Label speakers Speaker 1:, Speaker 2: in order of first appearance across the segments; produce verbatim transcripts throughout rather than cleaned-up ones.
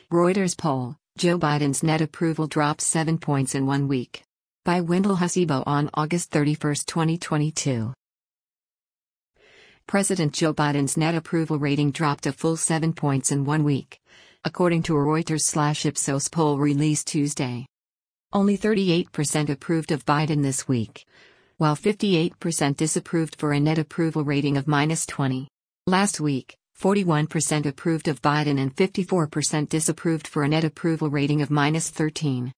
Speaker 1: Reuters poll, Joe Biden's net approval drops seven points in one week. By Wendell Husibo on August thirty-first, twenty twenty-two. President Joe Biden's net approval rating dropped a full seven points in one week, according to a Reuters/Ipsos poll released Tuesday. Only thirty-eight percent approved of Biden this week, while fifty-eight percent disapproved, for a net approval rating of minus twenty. Last week, forty-one percent approved of Biden and fifty-four percent disapproved, for a net approval rating of minus thirteen.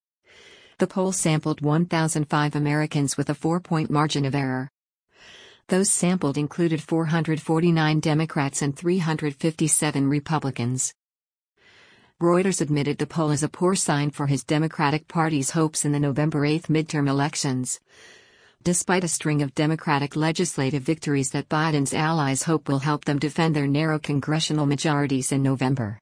Speaker 1: The poll sampled one thousand five Americans with a four-point margin of error. Those sampled included four hundred forty-nine Democrats and three hundred fifty-seven Republicans. Reuters admitted the poll is a poor sign for his Democratic Party's hopes in the November eighth midterm elections, despite a string of Democratic legislative victories that Biden's allies hope will help them defend their narrow congressional majorities in November.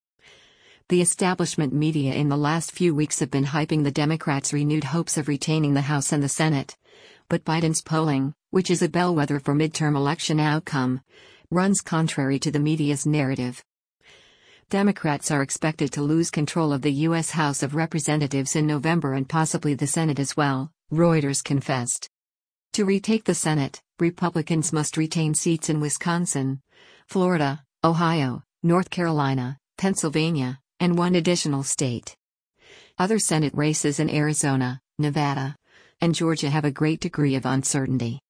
Speaker 1: The establishment media in the last few weeks have been hyping the Democrats' renewed hopes of retaining the House and the Senate, but Biden's polling, which is a bellwether for midterm election outcome, runs contrary to the media's narrative. Democrats are expected to lose control of the U S House of Representatives in November and possibly the Senate as well, Reuters confessed. To retake the Senate, Republicans must retain seats in Wisconsin, Florida, Ohio, North Carolina, Pennsylvania, and one additional state. Other Senate races in Arizona, Nevada, and Georgia have a great degree of uncertainty.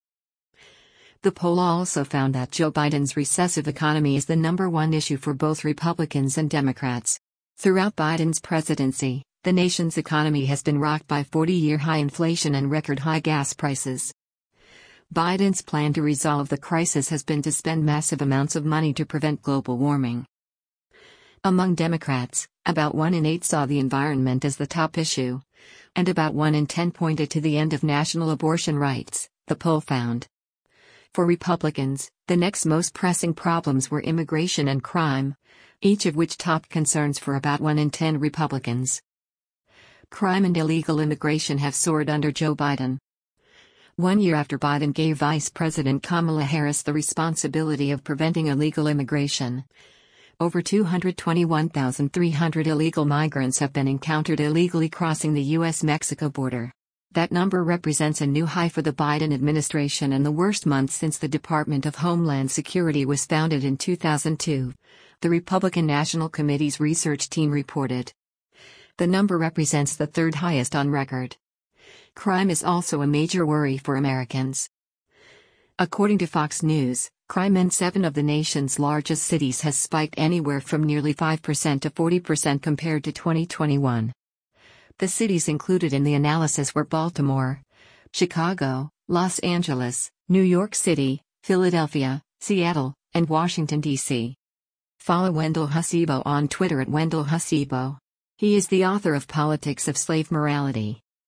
Speaker 1: The poll also found that Joe Biden's recessive economy is the number one issue for both Republicans and Democrats. Throughout Biden's presidency, the nation's economy has been rocked by forty-year high inflation and record-high gas prices. Biden's plan to resolve the crisis has been to spend massive amounts of money to prevent global warming. Among Democrats, about one in eight saw the environment as the top issue, and about one in ten pointed to the end of national abortion rights, the poll found. For Republicans, the next most pressing problems were immigration and crime, each of which topped concerns for about one in ten Republicans. Crime and illegal immigration have soared under Joe Biden. One year after Biden gave Vice President Kamala Harris the responsibility of preventing illegal immigration, over two hundred twenty-one thousand three hundred illegal migrants have been encountered illegally crossing the U S Mexico border. That number represents a new high for the Biden administration and the worst month since the Department of Homeland Security was founded in two thousand two, the Republican National Committee's research team reported. The number represents the third highest on record. Crime is also a major worry for Americans. According to Fox News, crime in seven of the nation's largest cities has spiked anywhere from nearly five percent to forty percent compared to twenty twenty-one. The cities included in the analysis were Baltimore, Chicago, Los Angeles, New York City, Philadelphia, Seattle, and Washington, D C Follow Wendell Husibo on Twitter at Wendell Husibo. He is the author of Politics of Slave Morality.